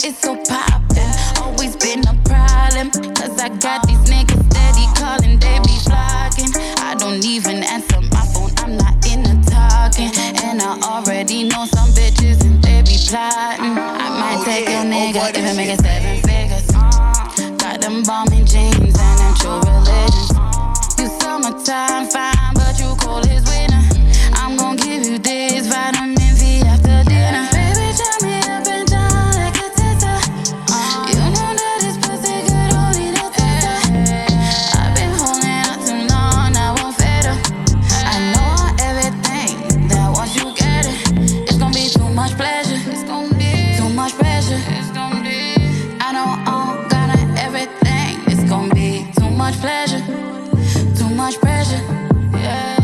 it's so poppin'. Always been a problem, cause I got these niggas steady calling, they be flocking. I don't even answer my phone, I'm not in the talking. And I already know some bitches and they be plotting. I might take your nigga, even make it 7 figures. Got them bombing jeans and them true religions. You summertime fine, but you cold as winter. I'm gon' give you this vitamin V after dinner. Baby, turn me up and down like a tester. You know that this pussy good, only the tester. I've been holding out too long, I won't fit her. I know everything that once you get it, it's gon' be too much pleasure. It's gon' be too much pressure. It's gon' be. I know I'm gonna everything. It's gon' be too much pleasure, too much pressure. Yeah.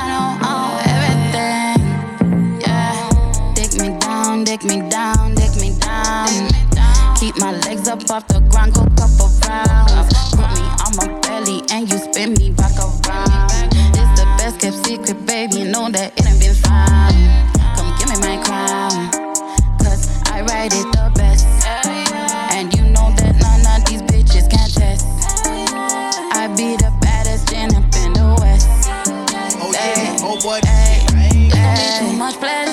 Dick me down, dick me down. Keep my legs up off the ground, go couple rounds. Put me on my belly and you spin me back around. It's the best kept secret, baby, you know that it ain't been found. Come give me my crown, cause I ride it the best. And you know that none of these bitches can test. I be the baddest gin up in the West. Oh yeah, oh boy, it's gonna be too much pleasure.